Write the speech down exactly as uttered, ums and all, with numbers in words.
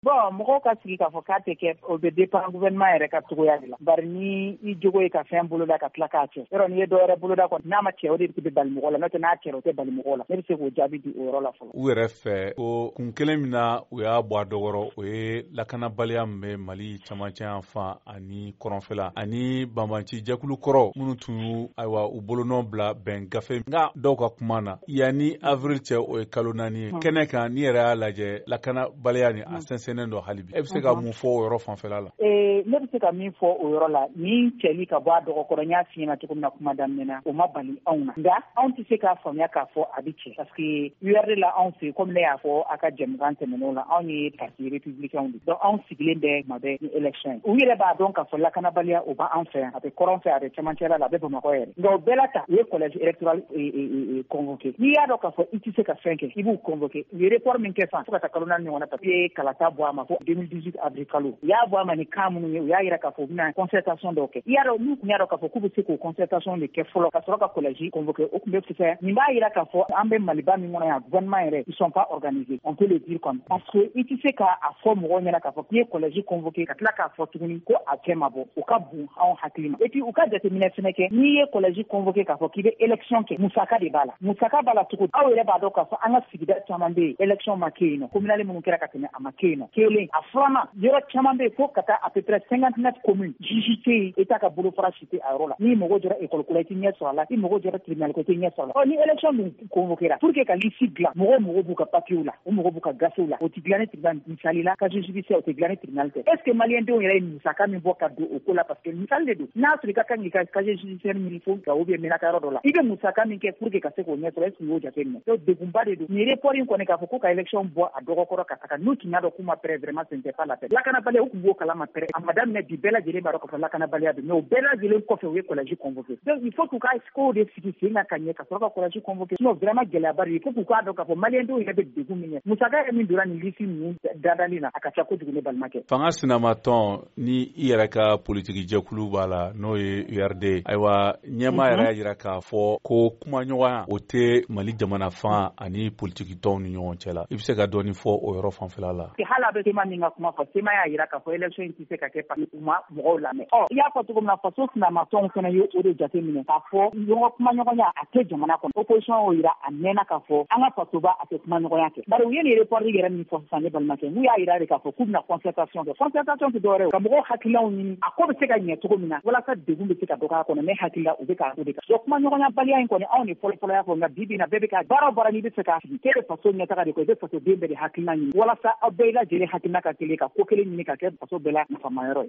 Bon mɔgɔw ka sigi k'a fɔ k'a tɛ kɛ o bɛ dépend gouvernement yɛrɛ ka cogoya de la bari ni i jogo ye ka fɛn boloda ka tila k'a cɛ yɔrɔ n'i ye dɔwɛrɛ boloda kɔni n'a ma cɛ o de bɛ bali mɔgɔ la n'o tɛ n'a cɛra o tɛ bali mɔgɔ la ne bɛ se k'o jaabi di o yɔrɔ la fɔlɔ. U yɛrɛ fɛ ko kun kelen min na u y'a bɔ a dɔgɔrɔ o ye lakanabaliya min bɛ Mali camancɛ yan fan ani kɔrɔnfɛla ani banbanci jɛkulu kɔrɔ minnu tun y'u ayiwa u bolonɔ bila bɛn gafe nka dɔw ka kuma na yanni avril cɛ o ye kalo naani ye kɛnɛ kan n'i yɛrɛ y'a lajɛ lakanabaliya ni a sɛnsɛnnen dɔ hali bi e bɛ se ka mun fɔ o yɔrɔ fanfɛla la. ee ne bɛ se ka min fɔ o yɔrɔ la ni cɛli ka bɔ a dɔgɔkɔrɔ n y'a f'i ɲɛna cogo min na kuma daminɛ na o ma bali anw na nka anw tɛ se k'a faamuya k'a fɔ a bɛ cɛ parce que U R D la anw fɛ komi ne y'a fɔ a ka jɛmukan tɛmɛn'o la anw ye parti républicain de donc anw sigilen bɛ kuma bɛɛ ni élection ye u yɛrɛ b'a dɔn k'a fɔ lakanabaliya o b'an fɛ yan a bɛ kɔrɔn fɛ a bɛ cɛmancɛla la a bɛ Bamakɔ yɛrɛ nka o bɛɛ la ta u ye collège électoral convoqué n'i y'a dɔn k'a fɔ i tɛ se ka fɛn kɛ i b'u convoqué u ye report min kɛ fan fo ka taa kalo naani ɲɔgɔn na parce que i ye kalata bɔ a ma fo deux mille dix-huit avril kalo u y'a bɔ a ma ni kan minnu ye u y'a jira k'a fɔ u bɛna concertation dɔw kɛ i y'a dɔn n'u tun y'a dɔn k'a fɔ k'u bɛ se k'o concertation de kɛ fɔlɔ ka sɔrɔ ka collège convoqué o tun bɛ fisaya nin b'a jira k'a fɔ an bɛ Maliba min kɔnɔ yan gouvernement yɛrɛ ils sont pas organisés on peut le dire comme parce que i tɛ se k'a fɔ mɔgɔw ɲɛna k'a fɔ k'i ye collège convoqué ka tila k'a fɔ tuguni ko a cɛ ma bɔ o ka bon anw hakili ma et puis u ka jateminɛ fɛnɛ kɛ n'i ye collège convoqué k'a fɔ k'i bɛ élection kɛ musaka de b'a la musaka b'a la cogo aw yɛrɛ b'a dɔn k'a fɔ an ka sigida caman bɛ yen élection ma kɛ yen nɔ communale minnu kɛra ka tɛmɛ a ma kɛ yen nɔ kelen a filanan yɔrɔ caman bɛ yen fo ka taa à peu près cinquante-neuf communes juge tɛ yen État ka bolofara si tɛ a yɔrɔ la n'i mago jɔra école ko la i tɛ ɲɛ sɔrɔ a la i mago jɔra tribunal ko i tɛ ɲɛ sɔrɔ a la ɔ ni élection dun convoquera pour que ka liste dilan mɔgɔw mago b'u ka papiers la u mago b'u ka gafew la o tɛ dilan ni tribunal misali la casier judiciaire o tɛ dilan ni tribunal tɛ est ce que maliyɛndenw yɛrɛ ye musaka min bɔ ka don o ko la parce que misali de don n'a sɔrɔ i ka kan k'i ka casier judiciaire ɲini fo ka ou bien mɛna ka yɔrɔ dɔ la i bɛ musaka min kɛ pour que ka se k'o ɲɛ sɔrɔ est ce que i y'o jateminɛ donc degunba de don nin report in kɔni k'a fɔ ko ka élection bɔ a dɔgɔkɔrɔ ka taga n'u tun y'a dɔn k'u ma pɛrɛ vraiment ce n'était pas la peine lakanabaliya u tun b'o kalama pɛrɛ a ma daminɛ bi bɛɛ lajɛlen b'a dɔn k'a fɔ lakanabaliya don mais o bɛɛ lajɛlen kɔfɛ u ye collège convoqué donc il faut k'u ka kow de sigi sen kan ka ɲɛ ka sɔrɔ ka collège convoqué sinon vraiment gɛlɛyaba de il faut k'u k'a dɔn k'a fɔ maliyɛndenw yɛrɛ bɛ degun min kɛ musaka yɛrɛ min donna nin liste ninnu dadali na a ka ca kojugu ne balimakɛ. Fanga sinamatɔn ni i yɛrɛ ka politiki jɛkulu b'a la n'o ye U R D ayiwa ɲɛmaa yɛrɛ y'a jira k'a fɔ ko kumaɲɔgɔnya o tɛ Mali jamana fan ani politiki tɔnw ni ɲɔgɔn cɛ la i bɛ se ka dɔɔni fɔ o yɔrɔ fanfɛla la. hali a bɛ tema min ka kuma fɔ tema y'a jira k'a fɔ élection in tɛ se ka kɛ parce que u ma mɔgɔw lamɛn ɔ i y'a fɔ cogo min na faso sinamatɔnw fana ye o de jateminɛ k'a fɔ ɲɔgɔn kumaɲɔgɔnya a tɛ jamana kɔnɔ opposition y'o jira a mɛnna k'a fɔ an ka fasoba a tɛ kumaɲɔgɔnya kɛ bari u ye nin report yɛrɛ min fɔ sisan ne balimakɛ n'u y'a jira de k'a fɔ k'u bɛna concertation kɛ concertation tɛ dɔwɛrɛ ye ka mɔgɔw hakililaw ɲini a ko bɛ se ka ɲɛ cogo min na walasa degun bɛ se ka dɔgɔya kɔnɔ ne hakili la u bɛ k'a o de kan donc kumaɲɔgɔnyabaliya in kɔni anw de fɔlɔfɔlɔ y'a fɔ nka bi bi in na bɛɛ bɛ ka baara o baara n'i bɛ se k'a sigi k'e bɛ faso ɲɛtaga de kɔ i bɛ faso den bɛɛ de hakilina ɲini walasa aw bɛɛ lajɛlen hakilina ka kelen ka ko kelen ɲini ka kɛ faso bɛɛ la nafamayɔrɔ ye.